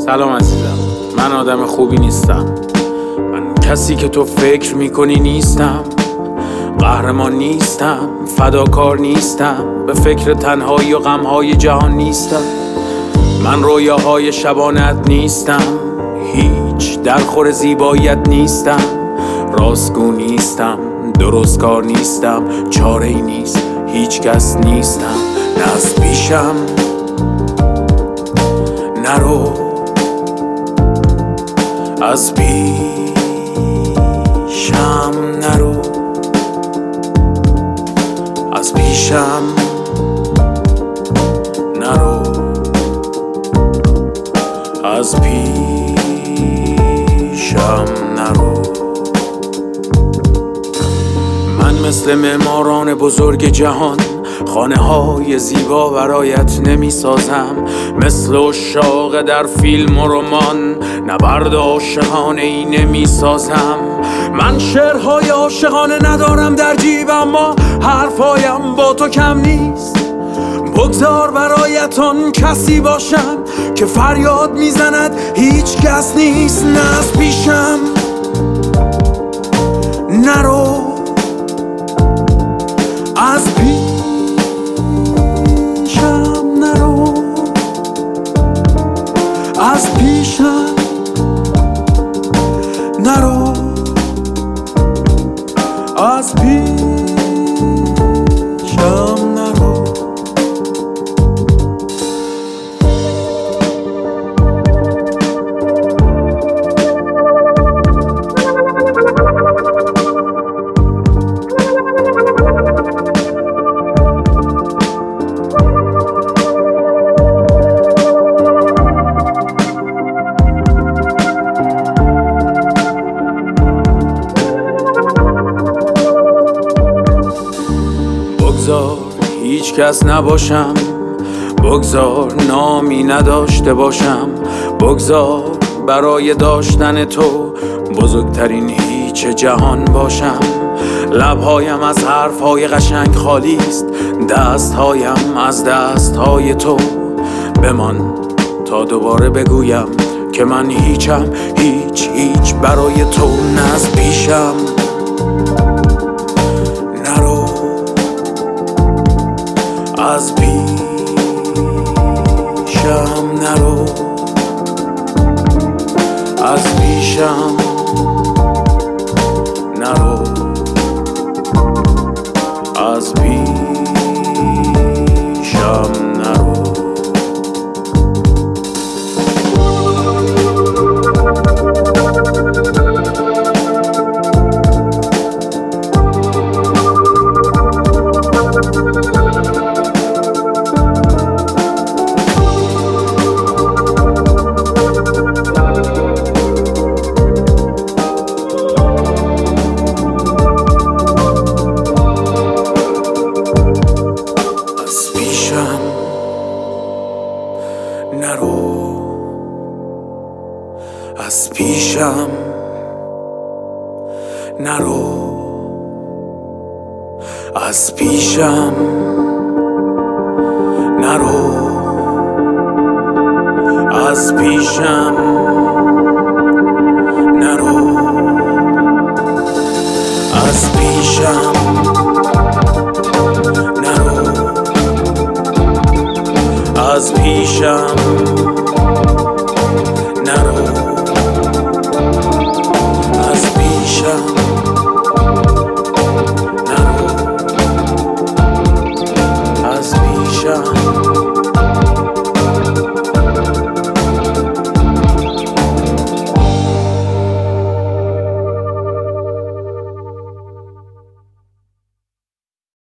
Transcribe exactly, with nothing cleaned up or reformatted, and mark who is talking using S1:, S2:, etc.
S1: سلام عزیزم، من آدم خوبی نیستم. من کسی که تو فکر میکنی نیستم. قهرمان نیستم، فداکار نیستم، به فکر تنهایی و غمهای جهان نیستم. من رویاهای شبانت نیستم، هیچ درخور زیباییت نیستم. راستگو نیستم، درستکار نیستم، چاره ای نیست، هیچ کس نیستم. نه از پیشم نرو، از پیشم نرو، از پیشم نرو، از پیشم نرو. من مثل معماران بزرگ جهان خانه های زیبا برایت نمی سازم. مثل عشاق در فیلم و رمان نبرد عاشقانه ای نمی سازم. من شعرهای عاشقانه ندارم در جیب، اما حرفایم با تو کم نیست. بگذار برایت آن کسی باشم که فریاد میزند هیچ کس نیست. نه از پیشم نرو، از پیشم نرو، از پیشم نرو، از پیشم نرو. بگذار هیچ کس نباشم، بگذار نامی نداشته باشم، بگذار برای داشتن تو بزرگترین هیچ جهان باشم. لبهایم از حرفهای قشنگ خالی است، دستهایم از دستهای تو. بمان تا دوباره بگویم که من هیچم، هیچ هیچ برای تو. نه از پیشم نرو، از پیشم نرو، از پیشم نرو، از پیشم نرو. نرو، از پیشم نرو، از پیشم نرو، از پیشم نرو، از پیشم نرو، از پیشم